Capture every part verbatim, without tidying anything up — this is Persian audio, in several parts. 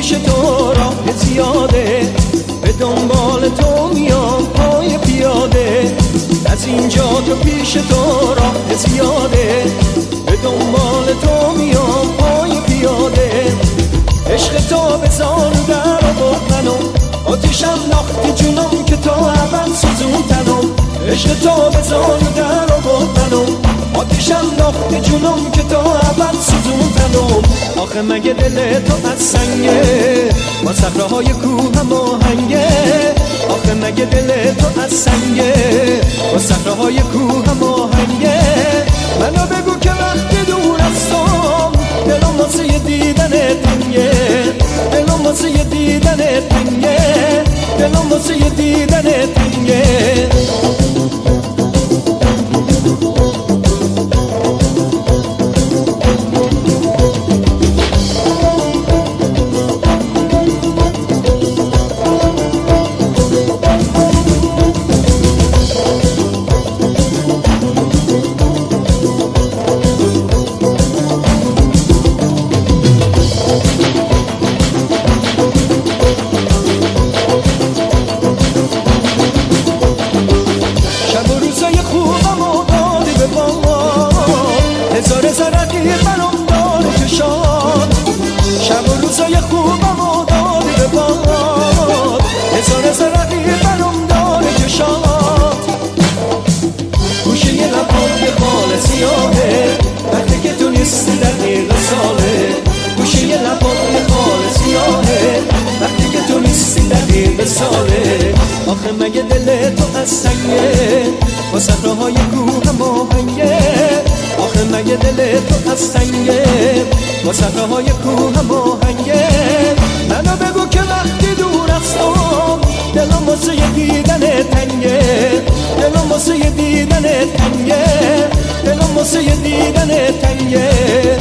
پیش تو راه زیاده، به دنبال تو میام پای پیاده. از اینجا تو پیش تو راه زیاده، به دنبال تو میام پای پیاده. عشق تو به زان در آورد منو، آتیشم ناختی جونم که تا ابد سوزوندنم. عشق تو به زان در آورد منو، آتیشم ناختی جونم که تا ابد سوزوندنم. آخه مگه دل تو از سنگه، با صخره‌های کوه هم آهنگه. آخه مگه دل تو از سنگه، با صخره‌های کوه هم آهنگه. منو بگو که وقتی دور هستم، دلم واسه دیدن تنگه. دلم واسه دیدن تنگه، دلم واسه دیدن تنگه. آخه مگه دل تو از سنگه، با صخره‌های کوه هم آهنگه. آخه مگه دل تو از سنگه، با صخره‌های کوه هم آهنگه. منو بگو که وقتی دور هستم، دلم واسه دیدن تنگه. دلم واسه دیدن تنگه، دلم واسه دیدن تنگه.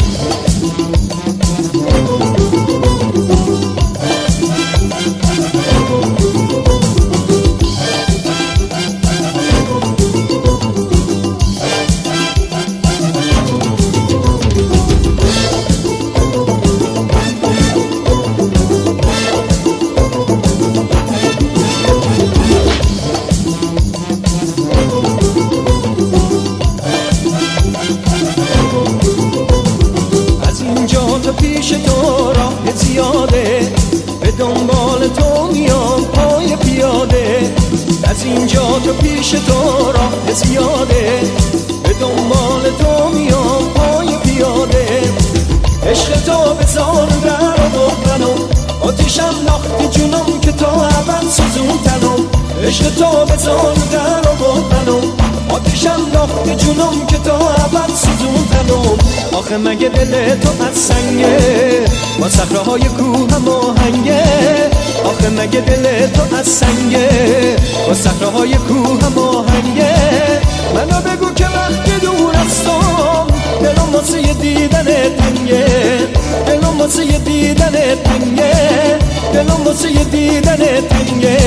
پیش تو راه زیاده، به دنبال تو میام پای پیاده. از اینجا تو پیش تو راه زیاده، به دنبال تو میام پای پیاده. عشق تو به زان در آورد منو، آتیشم ناختی جونم که تا ابد سوزوندنم. عشق تو به زان در آورد منو، آتیشم ناختی جونم که تا ابد سوزوندنم. آخه مگه دل تو از سنگه، با صخره‌های کوه هم آهنگه. آخه مگه دل تو از سنگه، با صخره‌های کوه هم آهنگه. منو بگو که وقتی دور هستم، دلم واسه دیدن تنگه. دلم واسه دیدن تنگه، دلم واسه دیدن تنگه.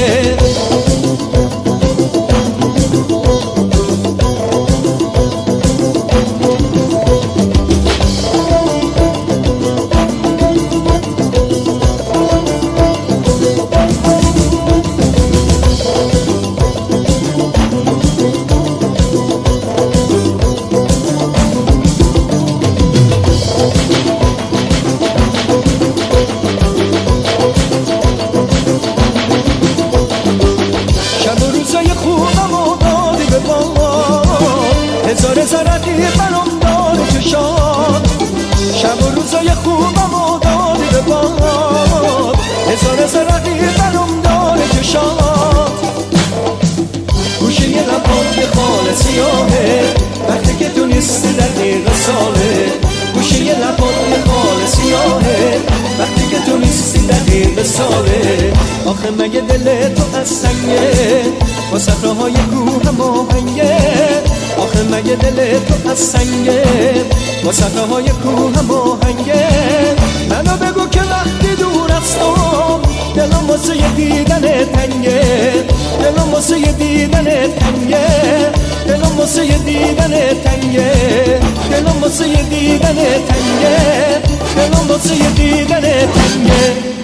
هزار هزار رقیب برام داره چشات، شب و روزای خوبم و داری به باد. هزار هزار رقیب برام داره چشات، گوشه یه لبات یه خال سیاهه، وقتی که تو نیستی دقیقه ساله. گوشه یه لبات یه خال سیاهه، وقتی که تو نیستی دقیقه ساله. آخه مگه دل تو از سنگه، با صخره‌های کوه هم آهنگه. آخه مگه دل تو از سنگه، با صخره‌های کوه هم آهنگه. منو بگو که وقتی دور هستم، دلم واسه دیدن تنگه. دلم واسه دیدن تنگه، دلم واسه دیدن تنگه. دلم واسه دیدن تنگه، دلم واسه دیدن تنگه.